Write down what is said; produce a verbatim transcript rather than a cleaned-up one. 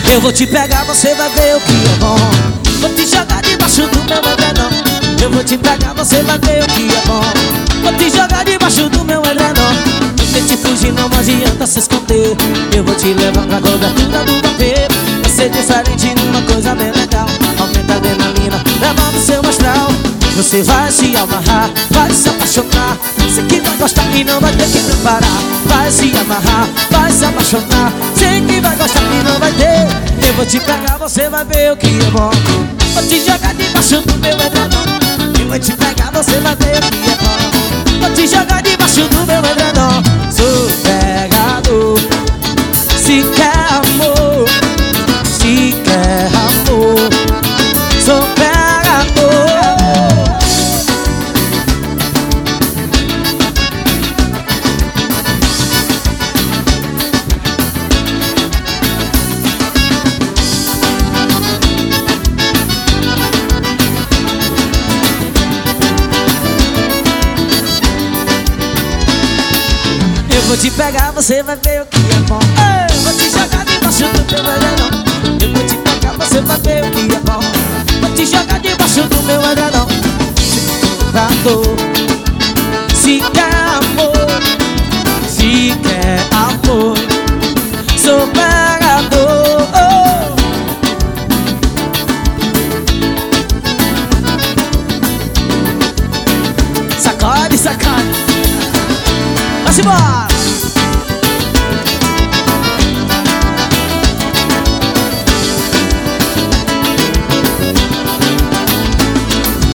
Eu vou te pegar, você vai ver o que é bom. Vou te jogar debaixo do meu edredom. Eu vou te pegar, você vai ver o que é bom. Vou te jogar debaixo do meu edredom. Tente fugir, não adianta se esconder. Eu vou te levar pra cobertura do vampiro. Vai ser diferente numa coisa bem legal. Aumenta a adrenalina, leva no seu astral. Você vai se amarrar, vai se apaixonar. Sei que vai gostar e não vai ter que preparar. Vai se amarrar, vai se apaixonar. Sei que vai gostar e não vai ter. Eu vou te pegar, você vai ver o que é bom. Vou te jogar debaixo do meu edredom. Eu vou te pegar, você vai ver o que é bom. Vou te jogar debaixo do meu edredom. Sou pegador. Se quer amor, se quer amor, sou pegador. Eu vou te pegar, você vai ver o que é bom. Eu vou te jogar debaixo do teu edredom. Eu vou te pegar, você vai ver o que é bom. Vou te jogar debaixo do meu edredom. Pegador, se quer amor, se quer amor, sou pegador. Sacode, sacode. Vamos embora!